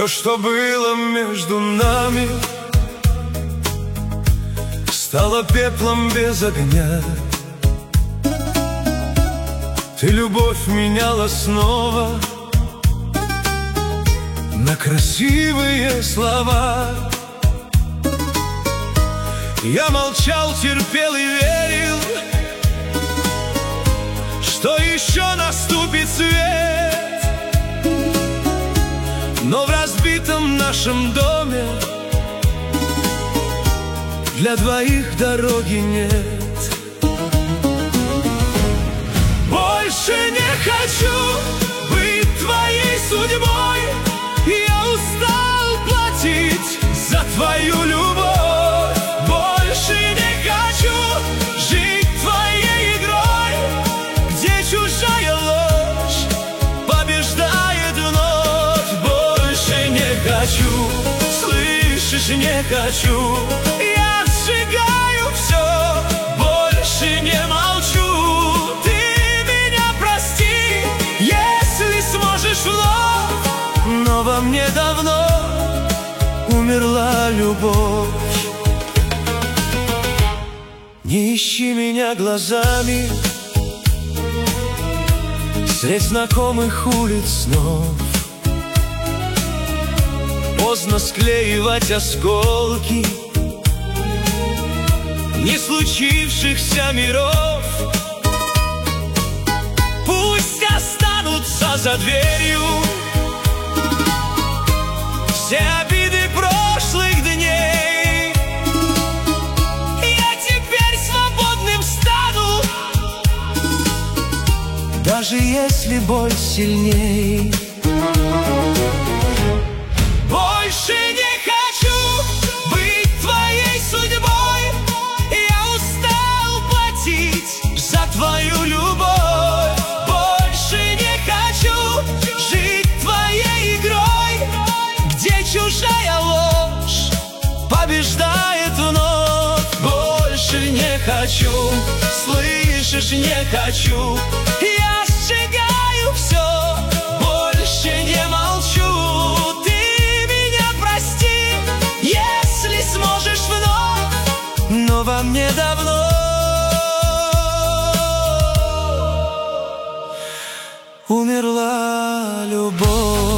что было между нами, стало пеплом без огня. Ты любовь меняла снова на красивые слова. Я молчал, терпел и верил, что еще наступит свет. Но в разбитом нашем доме для двоих дороги нет. Больше не хочу быть твоей судьбой. Я устал платить за твою любовь. Больше не хочу жить твоей игрой, где чужая ложь побеждает вновь. Больше не хочу, слышишь, не хочу. Я сжигаю все, больше не молчу. Ты меня прости, если сможешь вновь. Но во мне давно умерла любовь. Не ищи меня глазами средь знакомых улиц снов. Поздно склеивать осколки не случившихся миров. Пусть останутся за дверью все обиды прошлых дней. Я теперь свободным стану, даже если боль сильней. Больше не хочу быть твоей судьбой. Я устал платить за твою любовь. Больше не хочу жить твоей игрой, где чужая ложь побеждает вновь. Больше не хочу, слышишь, не хочу. Я сжигаю все, больше не молчу. Ты меня прости, если сможешь вновь. Но во мне давно умерла любовь.